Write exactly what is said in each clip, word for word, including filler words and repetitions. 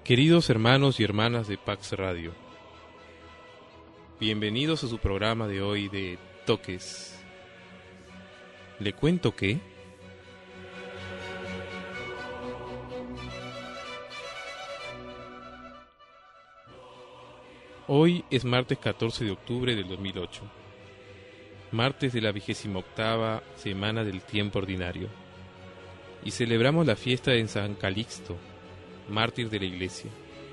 Queridos hermanos y hermanas de Pax Radio, bienvenidos a su programa de hoy de Toques. ¿Le cuento qué? Hoy es martes catorce de octubre del dos mil ocho, martes de la vigésima octava semana del tiempo ordinario, y celebramos la fiesta de San Calixto, mártir de la Iglesia.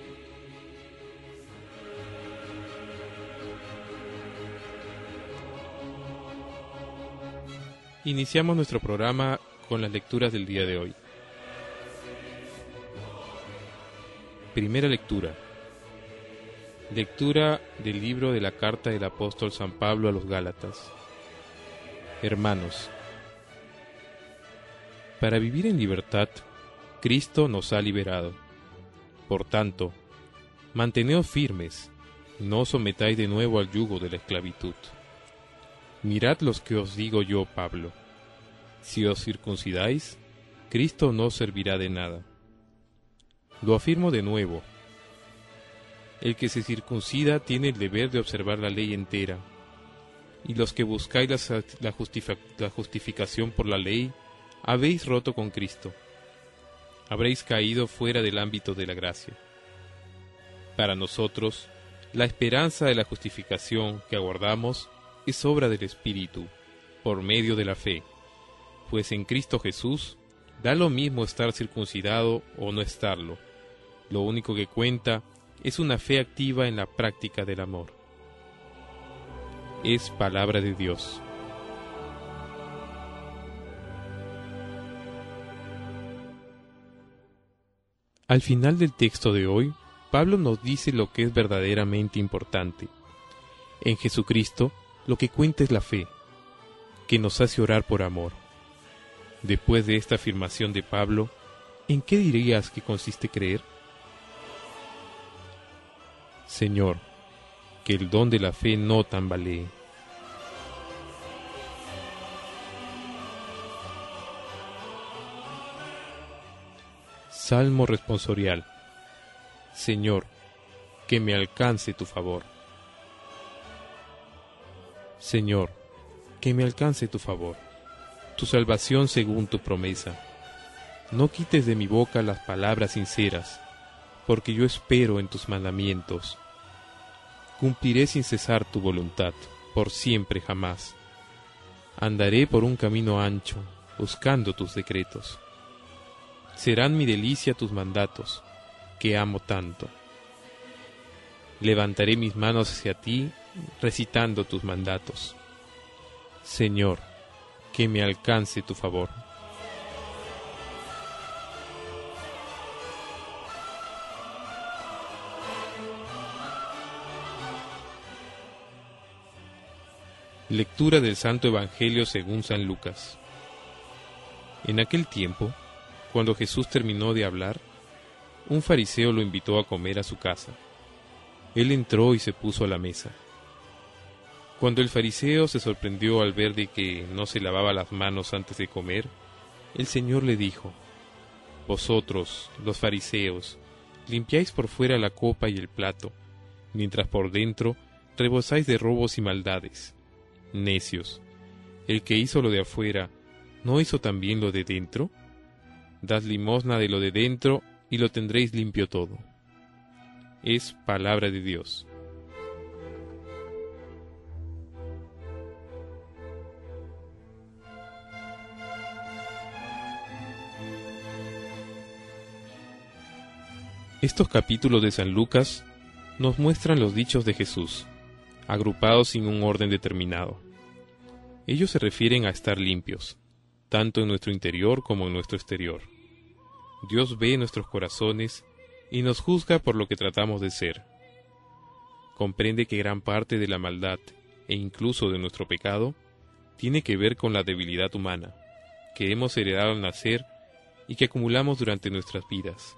Iniciamos nuestro programa con las lecturas del día de hoy. Primera lectura. Lectura del libro de la carta del apóstol San Pablo a los Gálatas. Hermanos, para vivir en libertad, Cristo nos ha liberado. Por tanto, manteneos firmes, no os sometáis de nuevo al yugo de la esclavitud. Mirad los que os digo yo, Pablo. Si os circuncidáis, Cristo no os servirá de nada. Lo afirmo de nuevo. El que se circuncida tiene el deber de observar la ley entera, y los que buscáis la, la, justific, la justificación por la ley, habéis roto con Cristo. Habréis caído fuera del ámbito de la gracia. Para nosotros, la esperanza de la justificación que aguardamos es obra del Espíritu, por medio de la fe, pues en Cristo Jesús da lo mismo estar circuncidado o no estarlo. Lo único que cuenta es una fe activa en la práctica del amor. Es palabra de Dios. Al final del texto de hoy, Pablo nos dice lo que es verdaderamente importante. En Jesucristo, lo que cuenta es la fe, que nos hace orar por amor. Después de esta afirmación de Pablo, ¿en qué dirías que consiste creer? Señor, que el don de la fe no tambalee. Salmo responsorial. Señor, que me alcance tu favor. Señor, que me alcance tu favor, tu salvación según tu promesa. No quites de mi boca las palabras sinceras, porque yo espero en tus mandamientos. Cumpliré sin cesar tu voluntad, por siempre jamás. Andaré por un camino ancho, buscando tus decretos. Serán mi delicia tus mandatos, que amo tanto. Levantaré mis manos hacia ti, recitando tus mandatos. Señor, que me alcance tu favor. Lectura del Santo Evangelio según San Lucas. En aquel tiempo, cuando Jesús terminó de hablar, un fariseo lo invitó a comer a su casa. Él entró y se puso a la mesa. Cuando el fariseo se sorprendió al ver de que no se lavaba las manos antes de comer, el Señor le dijo: Vosotros, los fariseos, limpiáis por fuera la copa y el plato, mientras por dentro rebosáis de robos y maldades. Necios, el que hizo lo de afuera, ¿no hizo también lo de dentro? Dad limosna de lo de dentro y lo tendréis limpio todo. Es palabra de Dios. Estos capítulos de San Lucas nos muestran los dichos de Jesús, agrupados sin un orden determinado. Ellos se refieren a estar limpios, tanto en nuestro interior como en nuestro exterior. Dios ve nuestros corazones y nos juzga por lo que tratamos de ser. Comprende que gran parte de la maldad, e incluso de nuestro pecado, tiene que ver con la debilidad humana, que hemos heredado al nacer y que acumulamos durante nuestras vidas.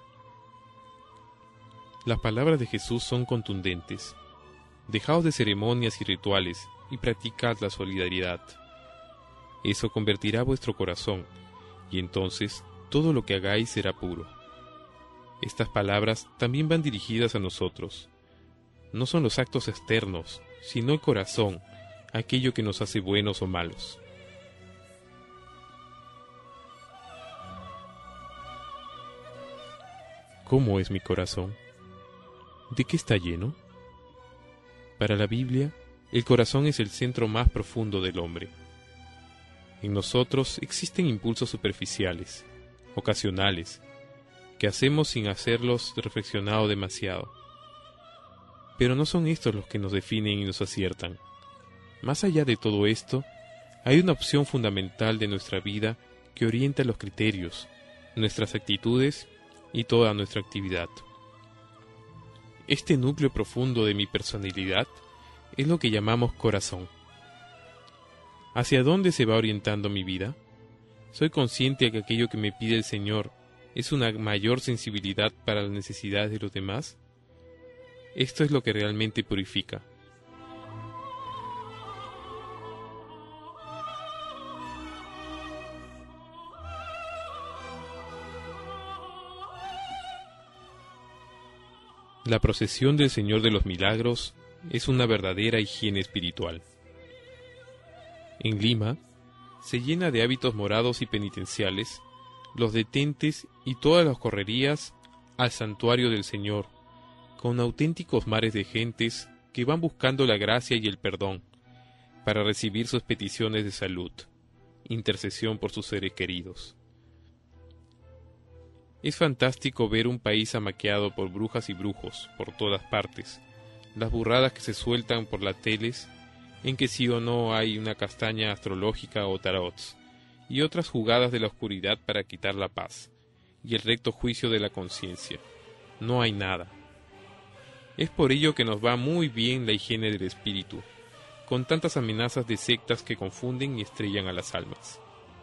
Las palabras de Jesús son contundentes. Dejaos de ceremonias y rituales y practicad la solidaridad. Eso convertirá vuestro corazón, y entonces todo lo que hagáis será puro. Estas palabras también van dirigidas a nosotros. No son los actos externos, sino el corazón, aquello que nos hace buenos o malos. ¿Cómo es mi corazón? ¿De qué está lleno? Para la Biblia, el corazón es el centro más profundo del hombre. En nosotros existen impulsos superficiales, ocasionales, que hacemos sin hacerlos reflexionado demasiado. Pero no son estos los que nos definen y nos aciertan. Más allá de todo esto, hay una opción fundamental de nuestra vida que orienta los criterios, nuestras actitudes y toda nuestra actividad. Este núcleo profundo de mi personalidad es lo que llamamos corazón. ¿Hacia dónde se va orientando mi vida? ¿Soy consciente de que aquello que me pide el Señor es una mayor sensibilidad para las necesidades de los demás? Esto es lo que realmente purifica. La procesión del Señor de los Milagros es una verdadera higiene espiritual. En Lima, se llena de hábitos morados y penitenciales los detentes y todas las correrías al santuario del Señor, con auténticos mares de gentes que van buscando la gracia y el perdón para recibir sus peticiones de salud, intercesión por sus seres queridos. Es fantástico ver un país amaqueado por brujas y brujos por todas partes, las burradas que se sueltan por las teles en que sí o no hay una castaña astrológica o tarots, y otras jugadas de la oscuridad para quitar la paz, y el recto juicio de la conciencia. No hay nada. Es por ello que nos va muy bien la higiene del espíritu, con tantas amenazas de sectas que confunden y estrellan a las almas.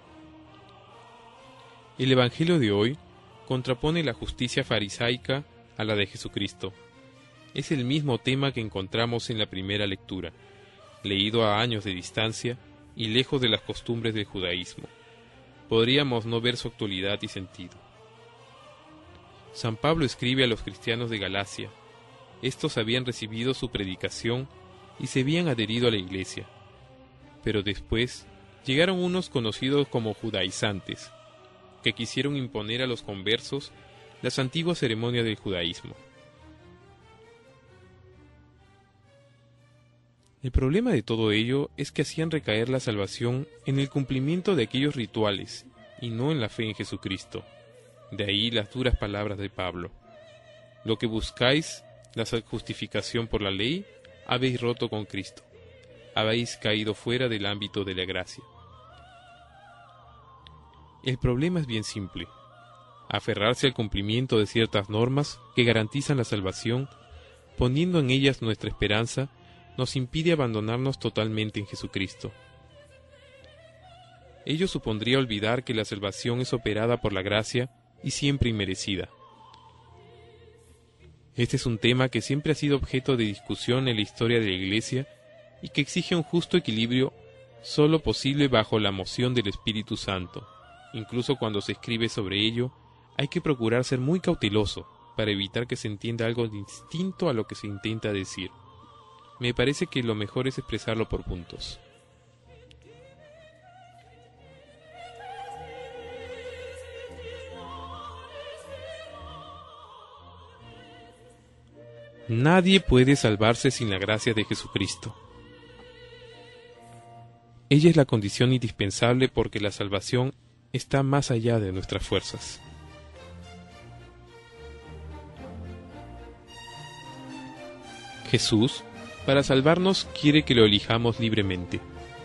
El Evangelio de hoy contrapone la justicia farisaica a la de Jesucristo. Es el mismo tema que encontramos en la primera lectura, leído a años de distancia y lejos de las costumbres del judaísmo. Podríamos no ver su actualidad y sentido. San Pablo escribe a los cristianos de Galacia. Estos habían recibido su predicación y se habían adherido a la iglesia. Pero después llegaron unos conocidos como judaizantes, que quisieron imponer a los conversos las antiguas ceremonias del judaísmo. El problema de todo ello es que hacían recaer la salvación en el cumplimiento de aquellos rituales y no en la fe en Jesucristo. De ahí las duras palabras de Pablo. Lo que buscáis, la justificación por la ley, habéis roto con Cristo. Habéis caído fuera del ámbito de la gracia. El problema es bien simple. Aferrarse al cumplimiento de ciertas normas que garantizan la salvación, poniendo en ellas nuestra esperanza, nos impide abandonarnos totalmente en Jesucristo. Ello supondría olvidar que la salvación es operada por la gracia y siempre inmerecida. Este es un tema que siempre ha sido objeto de discusión en la historia de la Iglesia y que exige un justo equilibrio solo posible bajo la moción del Espíritu Santo. Incluso cuando se escribe sobre ello, hay que procurar ser muy cauteloso para evitar que se entienda algo distinto a lo que se intenta decir. Me parece que lo mejor es expresarlo por puntos. Nadie puede salvarse sin la gracia de Jesucristo. Ella es la condición indispensable porque la salvación está más allá de nuestras fuerzas. Jesús, para salvarnos, quiere que lo elijamos libremente.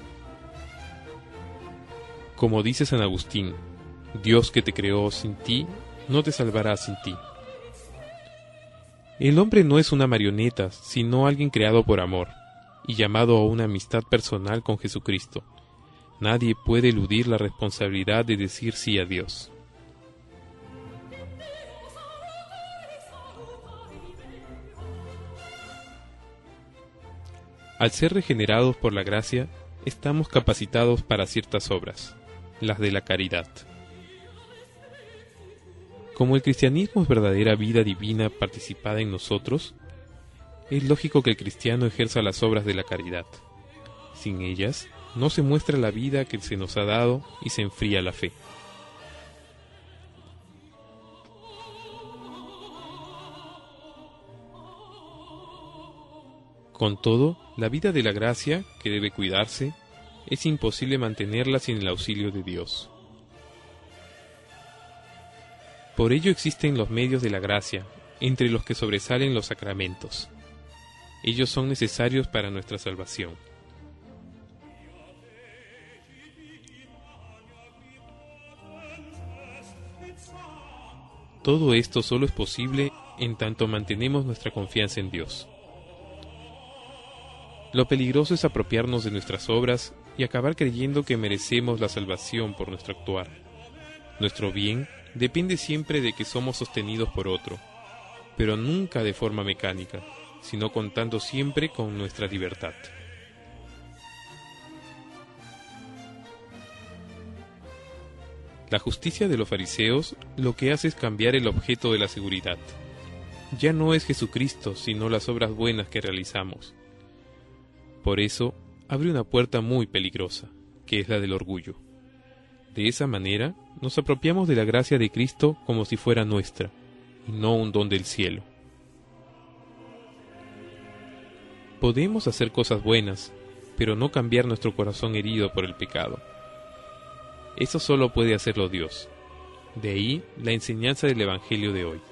Como dice San Agustín, Dios que te creó sin ti, no te salvará sin ti. El hombre no es una marioneta, sino alguien creado por amor, y llamado a una amistad personal con Jesucristo. Nadie puede eludir la responsabilidad de decir sí a Dios. Al ser regenerados por la gracia, estamos capacitados para ciertas obras, las de la caridad. Como el cristianismo es verdadera vida divina participada en nosotros, es lógico que el cristiano ejerza las obras de la caridad. Sin ellas, no se muestra la vida que se nos ha dado y se enfría la fe. Con todo, la vida de la gracia, que debe cuidarse, es imposible mantenerla sin el auxilio de Dios. Por ello existen los medios de la gracia, entre los que sobresalen los sacramentos. Ellos son necesarios para nuestra salvación. Todo esto solo es posible en tanto mantenemos nuestra confianza en Dios. Lo peligroso es apropiarnos de nuestras obras y acabar creyendo que merecemos la salvación por nuestro actuar. Nuestro bien depende siempre de que somos sostenidos por otro, pero nunca de forma mecánica, sino contando siempre con nuestra libertad. La justicia de los fariseos lo que hace es cambiar el objeto de la seguridad. Ya no es Jesucristo, sino las obras buenas que realizamos. Por eso, abre una puerta muy peligrosa, que es la del orgullo. De esa manera, nos apropiamos de la gracia de Cristo como si fuera nuestra, y no un don del cielo. Podemos hacer cosas buenas, pero no cambiar nuestro corazón herido por el pecado. Eso solo puede hacerlo Dios. De ahí la enseñanza del Evangelio de hoy.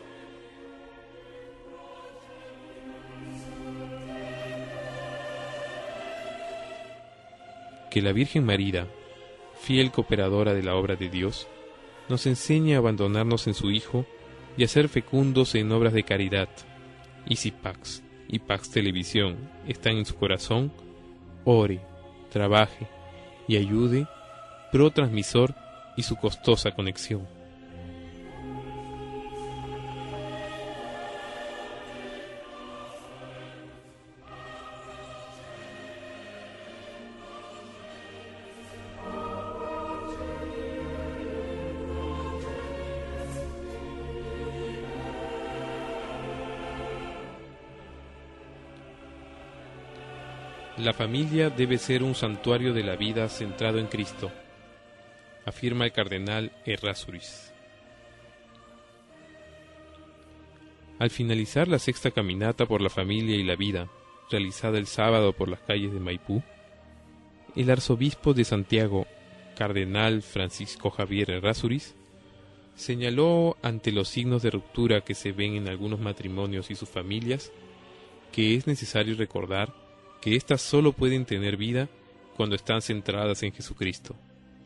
Que la Virgen María, fiel cooperadora de la obra de Dios, nos enseñe a abandonarnos en su Hijo y a ser fecundos en obras de caridad. Y si Pax y Pax Televisión están en su corazón, ore, trabaje y ayude Pro Transmisor y su costosa conexión. La familia debe ser un santuario de la vida centrado en Cristo, afirma el cardenal Errázuriz. Al finalizar la sexta caminata por la familia y la vida, realizada el sábado por las calles de Maipú, el arzobispo de Santiago, cardenal Francisco Javier Errázuriz, señaló ante los signos de ruptura que se ven en algunos matrimonios y sus familias, que es necesario recordar que éstas solo pueden tener vida cuando están centradas en Jesucristo.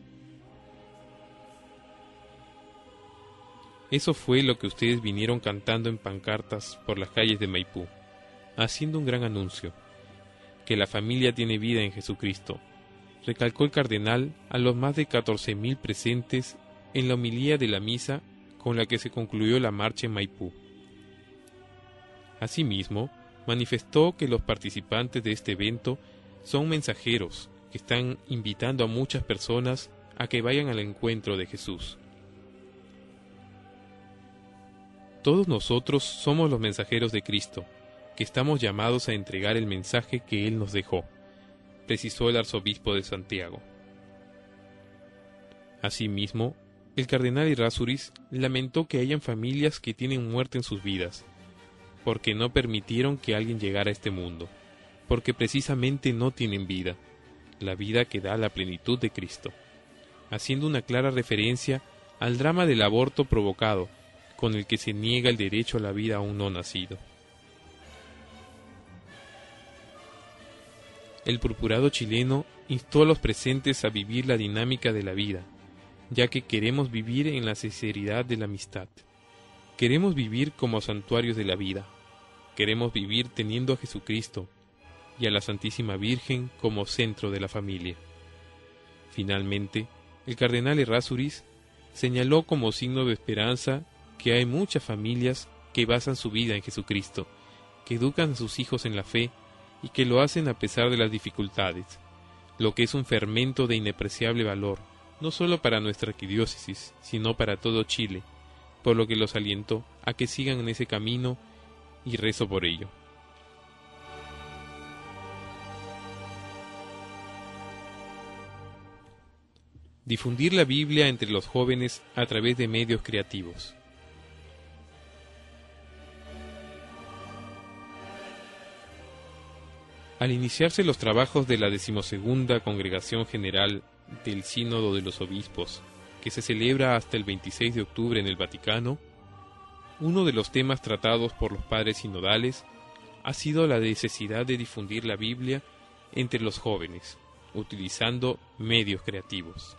Eso fue lo que ustedes vinieron cantando en pancartas por las calles de Maipú, haciendo un gran anuncio, que la familia tiene vida en Jesucristo, recalcó el cardenal a los más de catorce mil presentes en la homilía de la misa con la que se concluyó la marcha en Maipú. Asimismo, manifestó que los participantes de este evento son mensajeros que están invitando a muchas personas a que vayan al encuentro de Jesús. Todos nosotros somos los mensajeros de Cristo, que estamos llamados a entregar el mensaje que Él nos dejó, precisó el arzobispo de Santiago. Asimismo, el cardenal Errázuriz lamentó que hayan familias que tienen muerte en sus vidas, porque no permitieron que alguien llegara a este mundo, porque precisamente no tienen vida, la vida que da la plenitud de Cristo, haciendo una clara referencia al drama del aborto provocado, con el que se niega el derecho a la vida a un no nacido. El purpurado chileno instó a los presentes a vivir la dinámica de la vida, ya que queremos vivir en la sinceridad de la amistad. Queremos vivir como santuarios de la vida. Queremos vivir teniendo a Jesucristo y a la Santísima Virgen como centro de la familia. Finalmente, el cardenal Errázuriz señaló como signo de esperanza que hay muchas familias que basan su vida en Jesucristo, que educan a sus hijos en la fe y que lo hacen a pesar de las dificultades, lo que es un fermento de inapreciable valor, no solo para nuestra arquidiócesis, sino para todo Chile, por lo que los aliento a que sigan en ese camino y rezo por ello. Difundir la Biblia entre los jóvenes a través de medios creativos. Al iniciarse los trabajos de la decimosegunda Congregación General del Sínodo de los Obispos, que se celebra hasta el veintiséis de octubre en el Vaticano, uno de los temas tratados por los padres sinodales ha sido la necesidad de difundir la Biblia entre los jóvenes, utilizando medios creativos.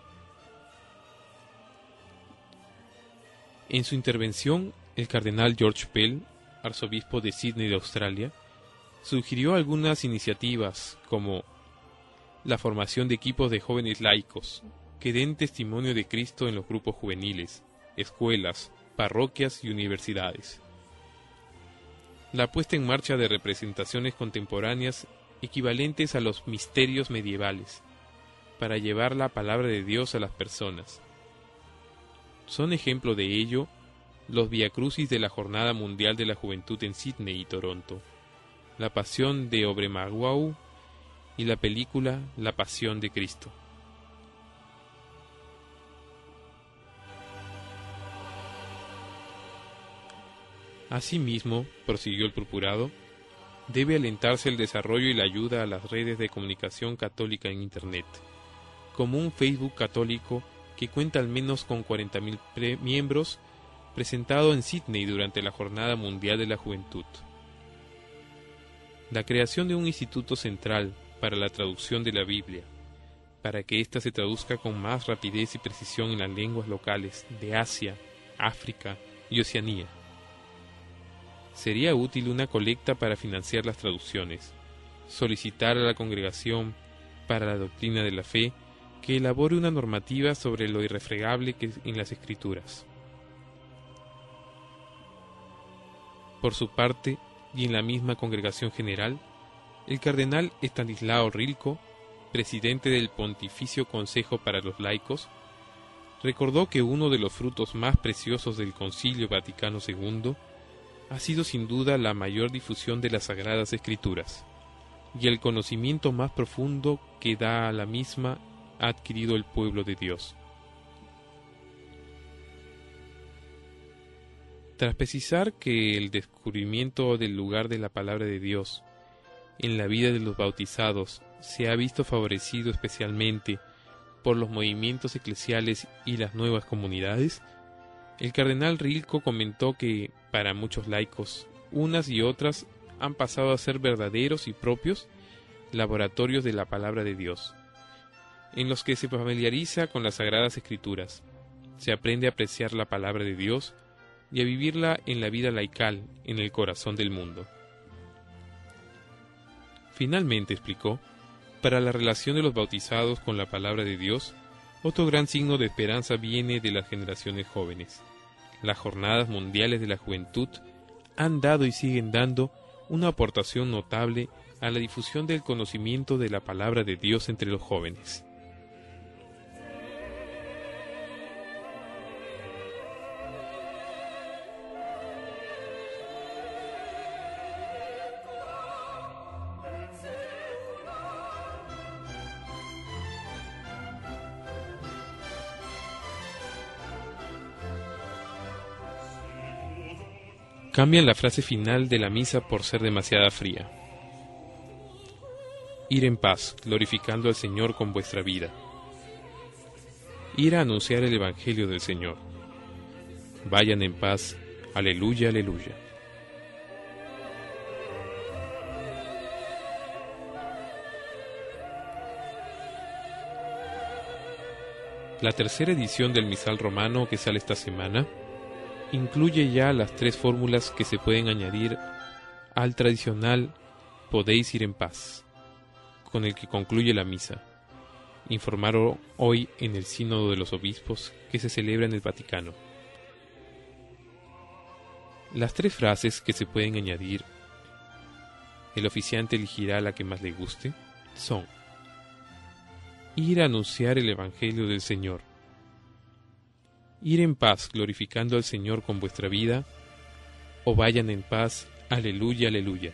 En su intervención, el cardenal George Pell, arzobispo de Sídney de Australia, sugirió algunas iniciativas como la formación de equipos de jóvenes laicos que den testimonio de Cristo en los grupos juveniles, escuelas, parroquias y universidades. La puesta en marcha de representaciones contemporáneas equivalentes a los misterios medievales, para llevar la palabra de Dios a las personas. Son ejemplo de ello los viacrucis de la Jornada Mundial de la Juventud en Sídney y Toronto, la Pasión de Obremagüe y la película La Pasión de Cristo. Asimismo, prosiguió el purpurado, debe alentarse el desarrollo y la ayuda a las redes de comunicación católica en Internet, como un Facebook católico que cuenta al menos con cuarenta mil miembros, presentado en Sídney durante la Jornada Mundial de la Juventud. La creación de un instituto central para la traducción de la Biblia, para que ésta se traduzca con más rapidez y precisión en las lenguas locales de Asia, África y Oceanía. Sería útil una colecta para financiar las traducciones, solicitar a la Congregación para la Doctrina de la Fe que elabore una normativa sobre lo irrefregable que es en las Escrituras. Por su parte, y en la misma Congregación General, el cardenal Estanislao Rilko, presidente del Pontificio Consejo para los Laicos, recordó que uno de los frutos más preciosos del Concilio Vaticano segundo ha sido sin duda la mayor difusión de las Sagradas Escrituras, y el conocimiento más profundo que da a la misma ha adquirido el pueblo de Dios. Tras precisar que el descubrimiento del lugar de la palabra de Dios en la vida de los bautizados se ha visto favorecido especialmente por los movimientos eclesiales y las nuevas comunidades, el cardenal Rilko comentó que, para muchos laicos, unas y otras han pasado a ser verdaderos y propios laboratorios de la palabra de Dios, en los que se familiariza con las Sagradas Escrituras, se aprende a apreciar la palabra de Dios y a vivirla en la vida laical en el corazón del mundo. Finalmente, explicó, para la relación de los bautizados con la palabra de Dios, otro gran signo de esperanza viene de las generaciones jóvenes. Las Jornadas Mundiales de la Juventud han dado y siguen dando una aportación notable a la difusión del conocimiento de la palabra de Dios entre los jóvenes. Cambian la frase final de la misa por ser demasiada fría. Ir en paz, glorificando al Señor con vuestra vida. Ir a anunciar el Evangelio del Señor. Vayan en paz, aleluya, aleluya. La tercera edición del Misal Romano que sale esta semana incluye ya las tres fórmulas que se pueden añadir al tradicional podéis ir en paz, con el que concluye la misa, informaron hoy en el Sínodo de los Obispos que se celebra en el Vaticano. Las tres frases que se pueden añadir, el oficiante elegirá la que más le guste, son: ir a anunciar el Evangelio del Señor, ir en paz glorificando al Señor con vuestra vida, o vayan en paz, aleluya, aleluya.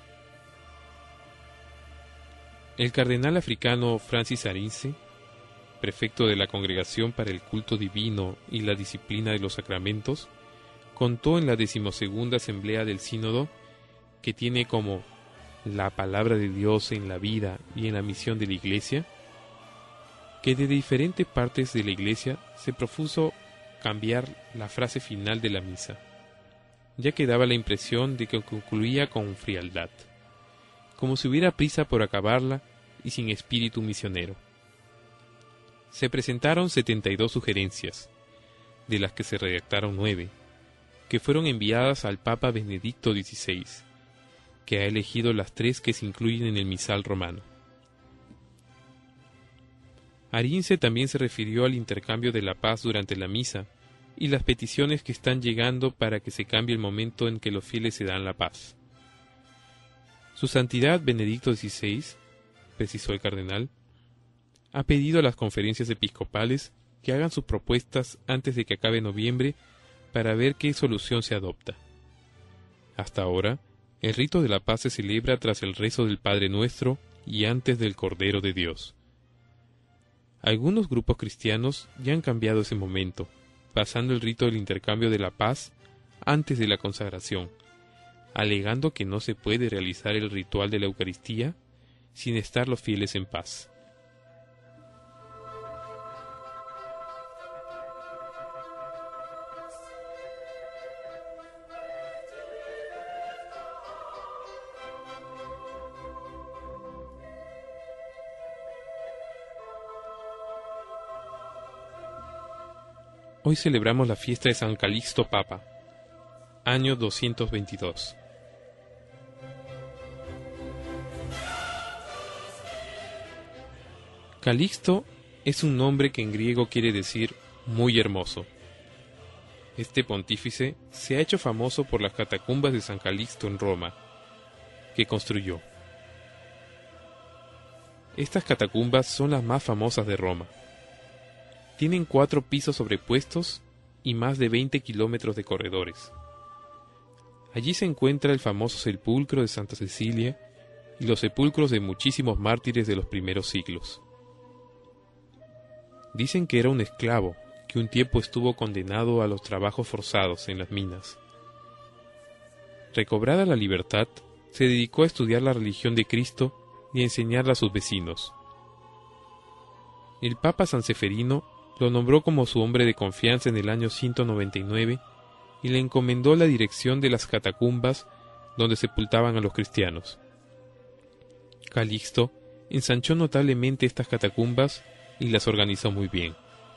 El cardenal africano Francis Arinze, prefecto de la Congregación para el Culto Divino y la Disciplina de los Sacramentos, contó en la decimosegunda Asamblea del Sínodo, que tiene como la palabra de Dios en la vida y en la misión de la Iglesia, que de diferentes partes de la Iglesia se propuso cambiar la frase final de la misa, ya que daba la impresión de que concluía con frialdad, como si hubiera prisa por acabarla y sin espíritu misionero. Se presentaron setenta y dos sugerencias, de las que se redactaron nueve, que fueron enviadas al Papa Benedicto dieciséis, que ha elegido las tres que se incluyen en el misal romano. Arinze también se refirió al intercambio de la paz durante la misa y las peticiones que están llegando para que se cambie el momento en que los fieles se dan la paz. Su Santidad Benedicto dieciséis, precisó el cardenal, ha pedido a las conferencias episcopales que hagan sus propuestas antes de que acabe noviembre para ver qué solución se adopta. Hasta ahora, el rito de la paz se celebra tras el rezo del Padre Nuestro y antes del Cordero de Dios. Algunos grupos cristianos ya han cambiado ese momento, pasando el rito del intercambio de la paz antes de la consagración, alegando que no se puede realizar el ritual de la Eucaristía sin estar los fieles en paz. Hoy celebramos la fiesta de San Calixto Papa, año doscientos veintidós. Calixto es un nombre que en griego quiere decir muy hermoso. Este pontífice se ha hecho famoso por las catacumbas de San Calixto en Roma, que construyó. Estas catacumbas son las más famosas de Roma. Tienen cuatro pisos sobrepuestos y más de veinte kilómetros de corredores. Allí se encuentra el famoso sepulcro de Santa Cecilia y los sepulcros de muchísimos mártires de los primeros siglos. Dicen que era un esclavo que un tiempo estuvo condenado a los trabajos forzados en las minas. Recobrada la libertad, se dedicó a estudiar la religión de Cristo y a enseñarla a sus vecinos. El Papa Sanseferino lo nombró como su hombre de confianza en el año ciento noventa y nueve y le encomendó la dirección de las catacumbas donde sepultaban a los cristianos. Calixto ensanchó notablemente estas catacumbas y las organizó muy bien.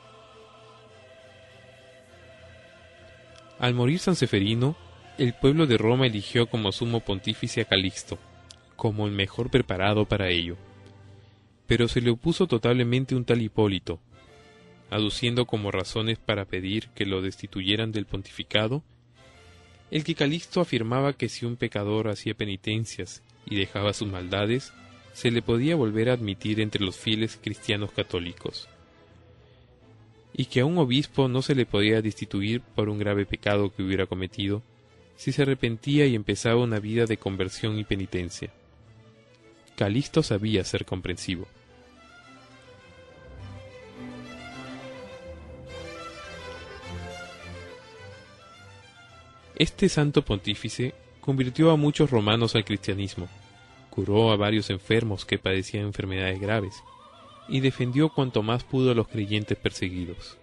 Al morir Sanseferino, el pueblo de Roma eligió como sumo pontífice a Calixto, como el mejor preparado para ello. Pero se le opuso totalmente un tal Hipólito, aduciendo como razones para pedir que lo destituyeran del pontificado, el que Calixto afirmaba que si un pecador hacía penitencias y dejaba sus maldades, se le podía volver a admitir entre los fieles cristianos católicos, y que a un obispo no se le podía destituir por un grave pecado que hubiera cometido, si se arrepentía y empezaba una vida de conversión y penitencia. Calixto sabía ser comprensivo. Este santo pontífice convirtió a muchos romanos al cristianismo, curó a varios enfermos que padecían enfermedades graves, y defendió cuanto más pudo a los creyentes perseguidos.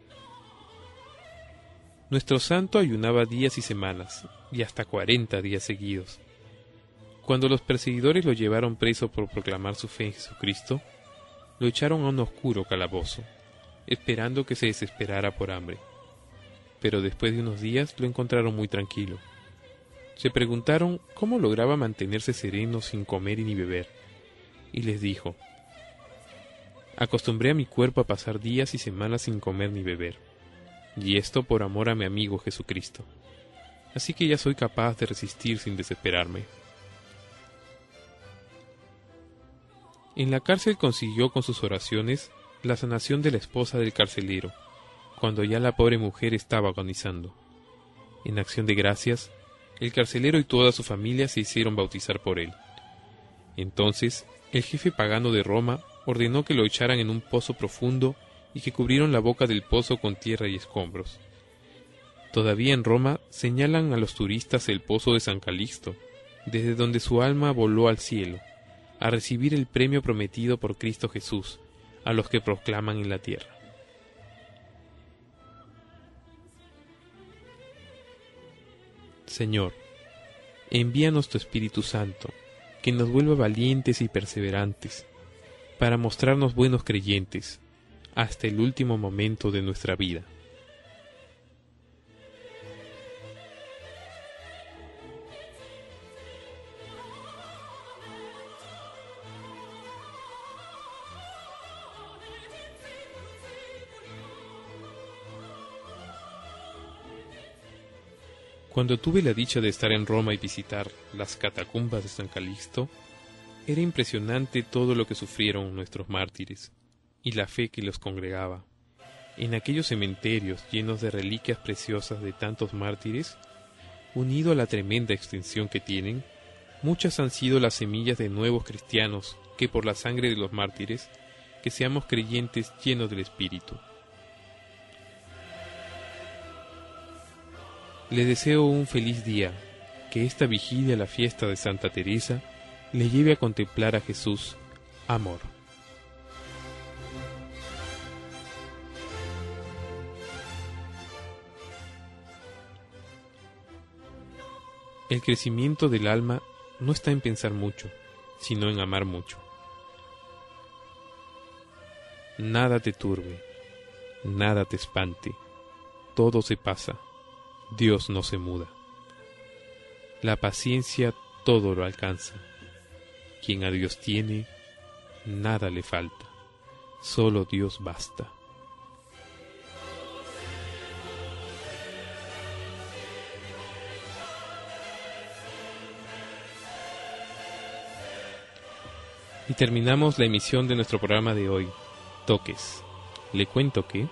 Nuestro santo ayunaba días y semanas, y hasta cuarenta días seguidos. Cuando los perseguidores lo llevaron preso por proclamar su fe en Jesucristo, lo echaron a un oscuro calabozo, esperando que se desesperara por hambre. Pero después de unos días lo encontraron muy tranquilo. Se preguntaron cómo lograba mantenerse sereno sin comer y ni beber, y les dijo: acostumbré a mi cuerpo a pasar días y semanas sin comer ni beber, y esto por amor a mi amigo Jesucristo. Así que ya soy capaz de resistir sin desesperarme. En la cárcel consiguió con sus oraciones la sanación de la esposa del carcelero, cuando ya la pobre mujer estaba agonizando. En acción de gracias, el carcelero y toda su familia se hicieron bautizar por él. Entonces, el jefe pagano de Roma ordenó que lo echaran en un pozo profundo y que cubrieron la boca del pozo con tierra y escombros. Todavía en Roma señalan a los turistas el pozo de San Calixto, desde donde su alma voló al cielo, a recibir el premio prometido por Cristo Jesús a los que proclaman en la tierra. Señor, envíanos tu Espíritu Santo, que nos vuelva valientes y perseverantes, para mostrarnos buenos creyentes, hasta el último momento de nuestra vida. Cuando tuve la dicha de estar en Roma y visitar las catacumbas de San Calixto, era impresionante todo lo que sufrieron nuestros mártires y la fe que los congregaba. En aquellos cementerios llenos de reliquias preciosas de tantos mártires, unido a la tremenda extensión que tienen, muchas han sido las semillas de nuevos cristianos que por la sangre de los mártires, que seamos creyentes llenos del Espíritu. Le deseo un feliz día, que esta vigilia a la fiesta de Santa Teresa le lleve a contemplar a Jesús, amor. El crecimiento del alma no está en pensar mucho, sino en amar mucho. Nada te turbe, nada te espante, todo se pasa. Dios no se muda. La paciencia todo lo alcanza. Quien a Dios tiene, nada le falta. Solo Dios basta. Y terminamos la emisión de nuestro programa de hoy, Toques. Le cuento que...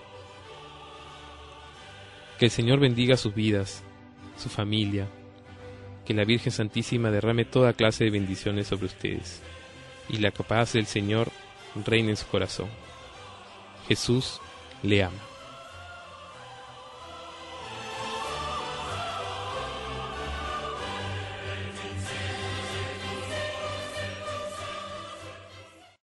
Que el Señor bendiga sus vidas, su familia, que la Virgen Santísima derrame toda clase de bendiciones sobre ustedes, y la paz del Señor reine en su corazón. Jesús le ama.